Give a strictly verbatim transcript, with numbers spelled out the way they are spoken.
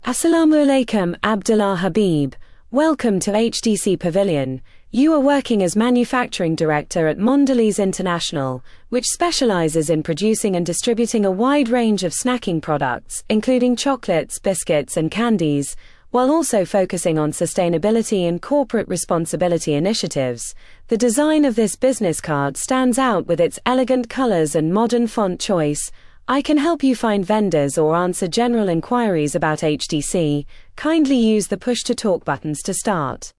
Assalamu alaikum, Abdullah Habib. Welcome to H D C Pavilion. You are working as manufacturing director at Mondelez International, which specializes in producing and distributing a wide range of snacking products, including chocolates, biscuits, and candies, while also focusing on sustainability and corporate responsibility initiatives. The design of this business card stands out with its elegant colors and modern font choice. I can help you find vendors or answer general inquiries about H D C. Kindly use the push to talk buttons to start.